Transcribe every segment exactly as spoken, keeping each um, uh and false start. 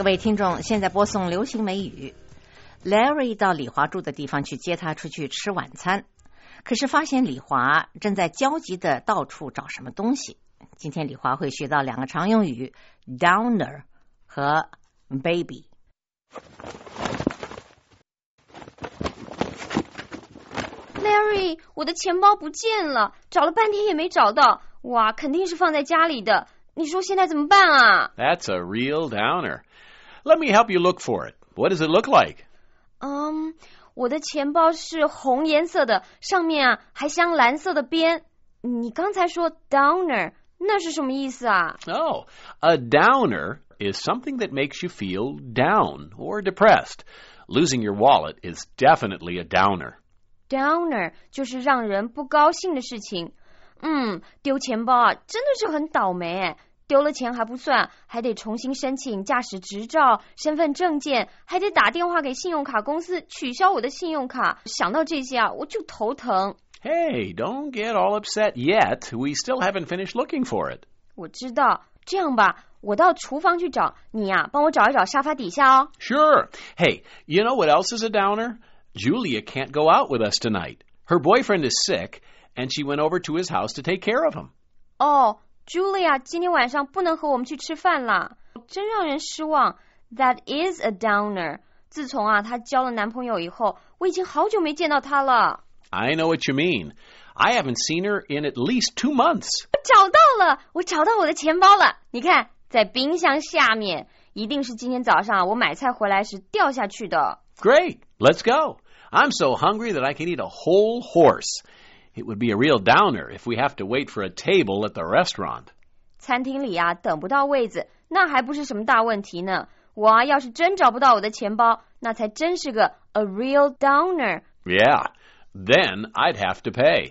位听众，现在播送流行美语。Larry 到李华住的地方去接他出去吃晚餐，可是发现李华正在焦急的到处找什么东西。今天李华会学到两个常用语 downer 和 baby。Larry， 我的钱包不见了，找了半天也没找到。哇，肯定是放在家里的。你说现在怎么办啊？ That's a real downer. Let me help you look for it. What does it look like? 嗯，我的钱包是红颜色的，上面啊还镶蓝色的边。你刚才说 downer， 那是什么意思啊？ Oh, a downer is something that makes you feel down or depressed. Losing your wallet is definitely a downer.Downer 就是让人不高兴的事情。嗯，丢钱包啊，真的是很倒霉哎。丢了钱还不算，还得重新申请驾驶执照、身份证件，还得打电话给信用卡公司取消我的信用卡。想到这些啊，我就头疼。 Hey, don't get all upset yet. We still haven't finished looking for it. 我知道，这样吧，我到厨房去找，你呀、啊，帮我找一找沙发底下哦。 Sure. Hey, you know what else is a downer?Julia can't go out with us tonight. Her boyfriend is sick, and she went over to his house to take care of him. 哦、oh, Julia 今天晚上不能和我们去吃饭啦，真让人失望。That is a downer. 自从啊她交了男朋友以后，我已经好久没见到她了。 I know what you mean. I haven't seen her in at least two months. 我找到了，我找到我的钱包了。你看，在冰箱下面，一定是今天早上我买菜回来时掉下去的。 Great, let's go.I'm so hungry that I can eat a whole horse. It would be a real downer if we have to wait for a table at the restaurant. 餐厅里啊，等不到位子，那还不是什么大问题呢。我啊，要是真找不到我的钱包，那才真是个 a real downer. Yeah, then I'd have to pay.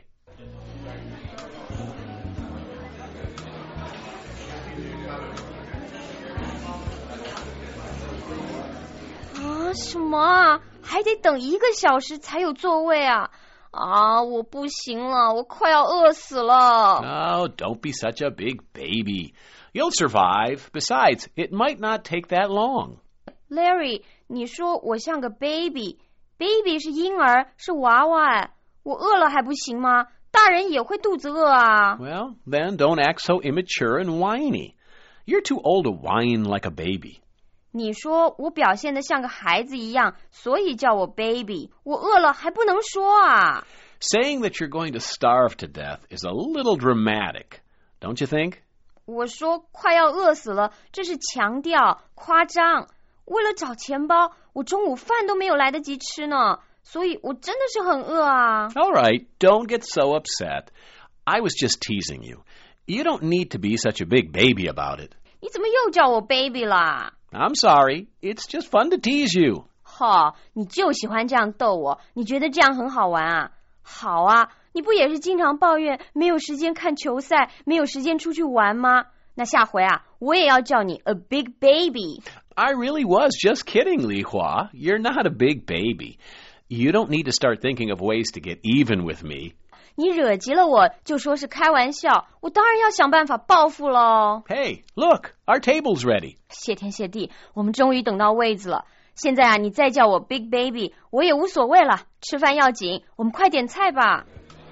啊，什么啊？还得等一个小时才有座位啊！啊，我不行了，我快要饿死了。 Oh, don't be such a big baby. You'll survive. Besides, it might not take that long. Larry, 你说我像个 baby. Baby 是婴儿，是娃娃哎。我饿了还不行吗？大人也会肚子饿啊。 Well, then don't act so immature and whiny. You're too old to whine like a baby. 你说我表现得像个孩子一样，所以叫我 baby。我饿了还不能说啊。 Saying that you're going to starve to death is a little dramatic, don't you think? 我说快要饿死了，这是强调、夸张。为了找钱包，我中午饭都没有来得及吃呢，所以我真的是很饿啊。 All right, don't get so upset. I was just teasing you. You don't need to be such a big baby about it. 你怎么又叫我 baby 啦 ？I'm sorry. It's just fun to tease you. 哈，你就喜欢这样逗我，你觉得这样很好玩啊？好啊，你不也是经常抱怨没有时间看球赛，没有时间出去玩吗？那下回啊，我也要叫你 a big baby. I really was just kidding, Li Hua. You're not a big baby. You don't need to start thinking of ways to get even with me. 你惹急了我，就说是开玩笑，我当然要想办法报复咯。 Hey, look, our table's ready. 谢天谢地，我们终于等到位子了。现在啊，你再叫我 Big Baby， 我也无所谓了。吃饭要紧，我们快点菜吧。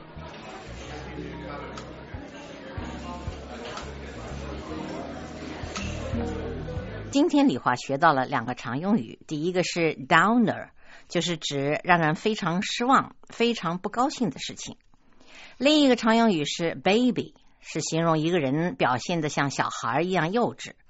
今天李华学到了两个常用语，第一个是 downer， 就是指让人非常失望、非常不高兴的事情。另一个常用语是 baby， 是形容一个人表现得像小孩一样幼稚。